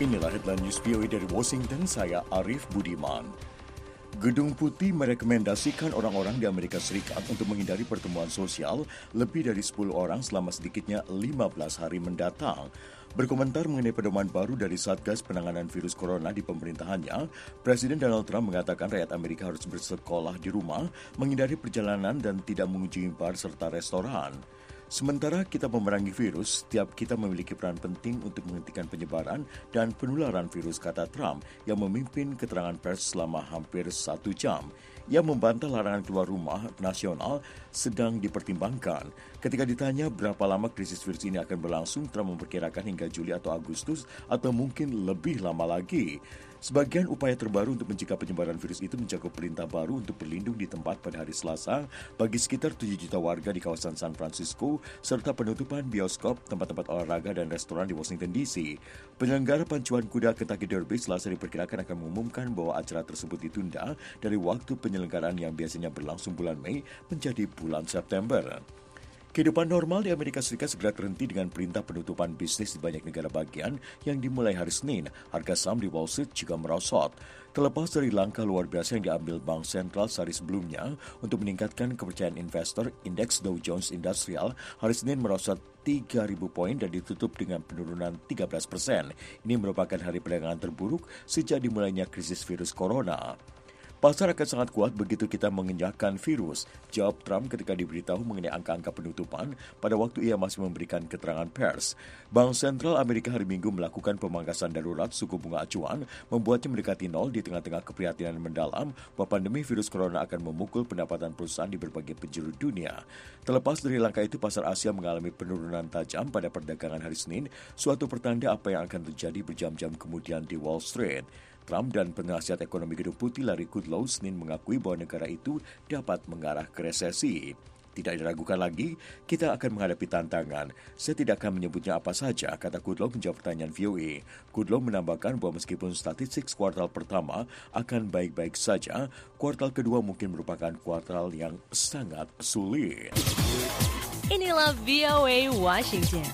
Inilah headline news VOA dari Washington, saya Arif Budiman. Gedung Putih merekomendasikan orang-orang di Amerika Serikat untuk menghindari pertemuan sosial lebih dari 10 orang selama sedikitnya 15 hari mendatang. Berkomentar mengenai pedoman baru dari Satgas Penanganan Virus Corona di pemerintahannya, Presiden Donald Trump mengatakan rakyat Amerika harus bersekolah di rumah, menghindari perjalanan dan tidak mengunjungi bar serta restoran. Sementara kita memerangi virus, setiap kita memiliki peran penting untuk menghentikan penyebaran dan penularan virus, kata Trump yang memimpin keterangan pers selama hampir 1 jam. Ia membantah larangan keluar rumah nasional sedang dipertimbangkan. Ketika ditanya berapa lama krisis virus ini akan berlangsung, Trump memperkirakan hingga Juli atau Agustus atau mungkin lebih lama lagi. Sebagian upaya terbaru untuk mencegah penyebaran virus itu mencakup perintah baru untuk berlindung di tempat pada hari Selasa bagi sekitar 7 juta warga di kawasan San Francisco, serta penutupan bioskop, tempat-tempat olahraga, dan restoran di Washington DC. Penyelenggara pancuan kuda Kentucky Derby Selasa diperkirakan akan mengumumkan bahwa acara tersebut ditunda dari waktu penyelenggaraan yang biasanya berlangsung bulan Mei menjadi bulan September. Kehidupan normal di Amerika Serikat segera terhenti dengan perintah penutupan bisnis di banyak negara bagian yang dimulai hari Senin. Harga saham di Wall Street juga merosot. Terlepas dari langkah luar biasa yang diambil Bank Sentral sehari sebelumnya untuk meningkatkan kepercayaan investor, indeks Dow Jones Industrial hari Senin merosot 3.000 poin dan ditutup dengan penurunan 13%. Ini merupakan hari perdagangan terburuk sejak dimulainya krisis virus corona. Pasar akan sangat kuat begitu kita mengenyahkan virus, jawab Trump ketika diberitahu mengenai angka-angka penutupan pada waktu ia masih memberikan keterangan pers. Bank Sentral Amerika hari Minggu melakukan pemangkasan darurat suku bunga acuan, membuatnya mendekati nol di tengah-tengah keprihatinan mendalam bahwa pandemi virus corona akan memukul pendapatan perusahaan di berbagai penjuru dunia. Terlepas dari langkah itu, pasar Asia mengalami penurunan tajam pada perdagangan hari Senin, suatu pertanda apa yang akan terjadi berjam-jam kemudian di Wall Street. Trump dan penasihat ekonomi Gedung Putih Larry Kudlow Senin mengakui bahwa negara itu dapat mengarah ke resesi. Tidak diragukan lagi, kita akan menghadapi tantangan. Saya tidak akan menyebutnya apa saja, kata Kudlow menjawab pertanyaan VOA. Kudlow menambahkan bahwa meskipun statistik kuartal pertama akan baik-baik saja, kuartal kedua mungkin merupakan kuartal yang sangat sulit. Inilah VOA Washington.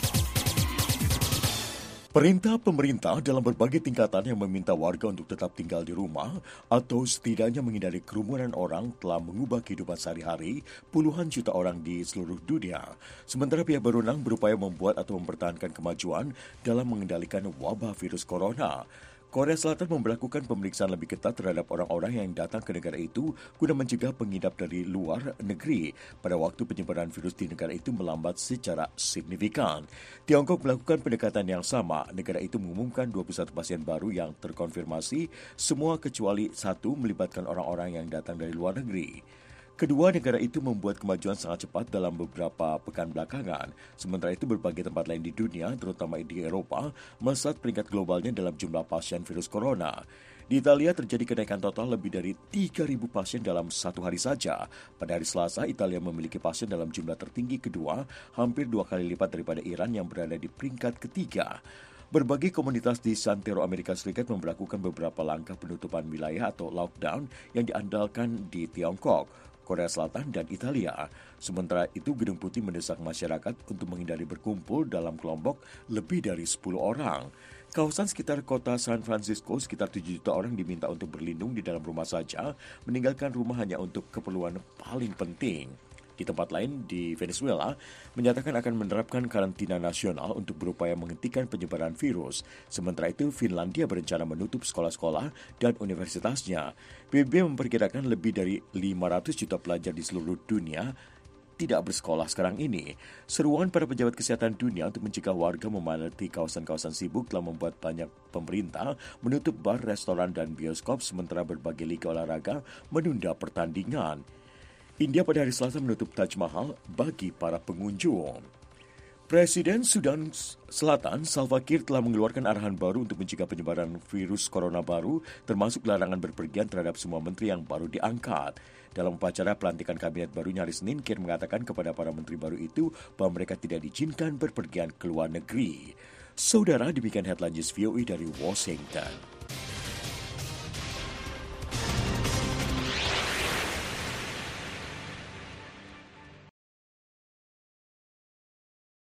Perintah pemerintah dalam berbagai tingkatan yang meminta warga untuk tetap tinggal di rumah atau setidaknya menghindari kerumunan orang telah mengubah kehidupan sehari-hari puluhan juta orang di seluruh dunia. Sementara pihak berwenang berupaya membuat atau mempertahankan kemajuan dalam mengendalikan wabah virus corona. Korea Selatan memberlakukan pemeriksaan lebih ketat terhadap orang-orang yang datang ke negara itu guna mencegah pengidap dari luar negeri pada waktu penyebaran virus di negara itu melambat secara signifikan. Tiongkok melakukan pendekatan yang sama. Negara itu mengumumkan 21 pasien baru yang terkonfirmasi, semua kecuali satu melibatkan orang-orang yang datang dari luar negeri. Kedua negara itu membuat kemajuan sangat cepat dalam beberapa pekan belakangan. Sementara itu berbagai tempat lain di dunia, terutama di Eropa, melesat peringkat globalnya dalam jumlah pasien virus corona. Di Italia terjadi kenaikan total lebih dari 3.000 pasien dalam satu hari saja. Pada hari Selasa, Italia memiliki pasien dalam jumlah tertinggi kedua, hampir 2 kali lipat daripada Iran yang berada di peringkat ketiga. Berbagai komunitas di Santero Amerika Serikat memberlakukan beberapa langkah penutupan wilayah atau lockdown yang diandalkan di Tiongkok, Korea Selatan, dan Italia. Sementara itu, Gedung Putih mendesak masyarakat untuk menghindari berkumpul dalam kelompok lebih dari 10 orang. Kawasan sekitar kota San Francisco, sekitar 7 juta orang diminta untuk berlindung di dalam rumah saja, meninggalkan rumah hanya untuk keperluan paling penting. Di tempat lain di Venezuela, menyatakan akan menerapkan karantina nasional untuk berupaya menghentikan penyebaran virus. Sementara itu, Finlandia berencana menutup sekolah-sekolah dan universitasnya. PBB memperkirakan lebih dari 500 juta pelajar di seluruh dunia tidak bersekolah sekarang ini. Seruan para pejabat kesehatan dunia untuk mencegah warga memadati kawasan-kawasan sibuk telah membuat banyak pemerintah menutup bar, restoran, dan bioskop, sementara berbagai liga olahraga menunda pertandingan. India pada hari Selasa menutup Taj Mahal bagi para pengunjung. Presiden Sudan Selatan Salva Kiir telah mengeluarkan arahan baru untuk mencegah penyebaran virus corona baru, termasuk larangan berpergian terhadap semua menteri yang baru diangkat. Dalam upacara pelantikan kabinet barunya hari Senin, Kiir mengatakan kepada para menteri baru itu bahwa mereka tidak diizinkan berpergian ke luar negeri. Saudara, demikian headline news VOA dari Washington.